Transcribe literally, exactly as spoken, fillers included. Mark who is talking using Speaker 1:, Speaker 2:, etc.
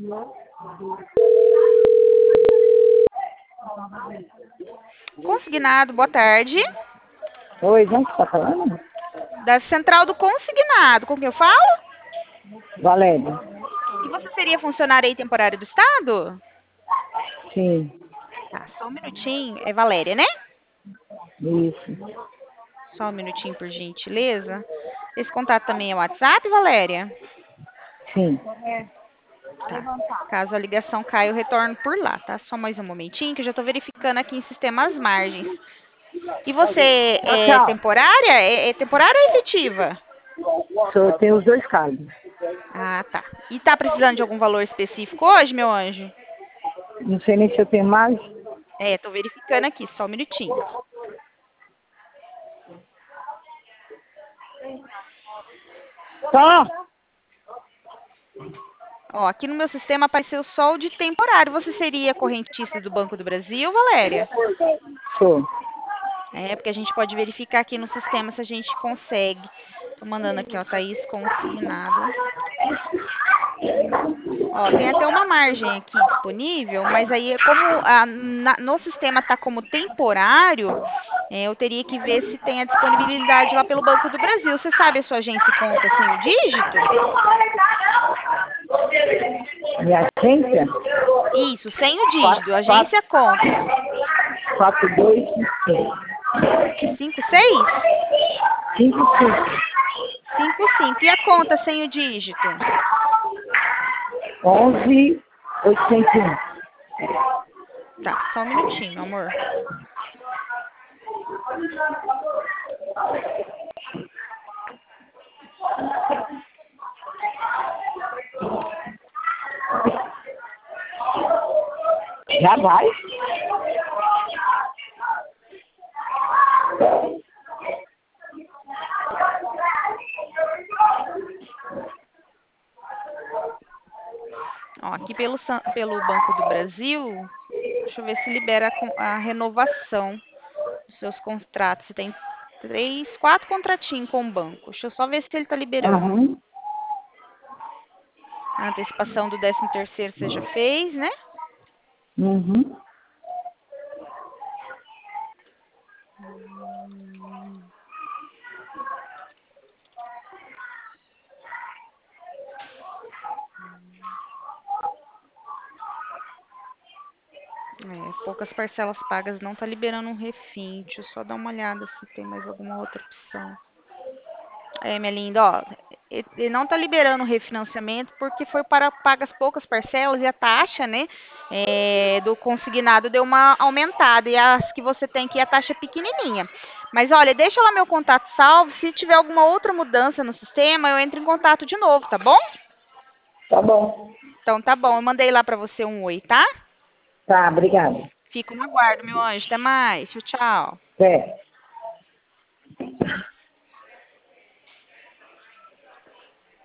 Speaker 1: Consignado, boa tarde.
Speaker 2: Oi, quem está falando?
Speaker 1: Da Central do Consignado, com quem eu falo?
Speaker 2: Valéria.
Speaker 1: E você seria funcionária aí temporária do Estado?
Speaker 2: Sim,
Speaker 1: Tá, só um minutinho. É Valéria, né?
Speaker 2: isso.
Speaker 1: Só um minutinho, por gentileza. Esse contato também é o WhatsApp, Valéria?
Speaker 2: Sim.
Speaker 1: Tá. Caso a ligação caia, eu retorno por lá, tá? Só mais um momentinho, que eu já tô verificando aqui em sistema as margens. E você
Speaker 2: Tchau,
Speaker 1: é
Speaker 2: tchau.
Speaker 1: temporária? É, é temporária ou efetiva?
Speaker 2: Só tem os dois casos.
Speaker 1: Ah, tá. E tá precisando de algum valor específico hoje, meu anjo?
Speaker 2: Não sei nem se eu tenho mais.
Speaker 1: É, tô verificando aqui, só um minutinho.
Speaker 2: Só?
Speaker 1: Ó, aqui no meu sistema apareceu só o de temporário. Você seria correntista do Banco do Brasil, Valéria?
Speaker 2: Sou.
Speaker 1: É, porque a gente pode verificar aqui no sistema se a gente consegue. Tô mandando aqui, ó, Thaís consignado. Ó, tem até uma margem aqui disponível, mas aí como a, na- no sistema tá como temporário, é, eu teria que ver se tem a disponibilidade lá pelo Banco do Brasil. Você sabe a sua agência e conta sem o dígito?
Speaker 2: Minha agência?
Speaker 1: Isso, sem o dígito.
Speaker 2: Quatro,
Speaker 1: Agência
Speaker 2: quatro,
Speaker 1: conta.
Speaker 2: quatro, dois, cinco.
Speaker 1: Cinco seis?
Speaker 2: Cinco, cinco.
Speaker 1: Cinco cinco. E a conta sem o dígito?
Speaker 2: Onze, oitocentos e um.
Speaker 1: Tá, só um minutinho, meu amor.
Speaker 2: Já vai?
Speaker 1: Ó, aqui pelo, San- pelo Banco do Brasil, deixa eu ver se libera a, con- a renovação dos seus contratos. Você tem três, quatro contratinhos com o banco. Deixa eu só ver se ele tá liberando.
Speaker 2: Aham.
Speaker 1: A antecipação do décimo terceiro você já fez, né?
Speaker 2: Uhum.
Speaker 1: É, poucas parcelas pagas não tá liberando um refim. Deixa eu só dar uma olhada se tem mais alguma outra opção. É, minha linda, ó, e- ele não tá liberando o refinanciamento porque foi para pagas poucas parcelas e a taxa, né, é, do consignado deu uma aumentada e as que você tem aqui a taxa é pequenininha. Mas olha, deixa lá meu contato salvo, se tiver alguma outra mudança no sistema, eu entro em contato de novo, tá bom?
Speaker 2: Tá bom.
Speaker 1: Então tá bom, eu mandei lá pra você um oi, tá?
Speaker 2: Tá, obrigada.
Speaker 1: Fico no aguardo, meu anjo, até mais, tchau, tchau.
Speaker 2: É.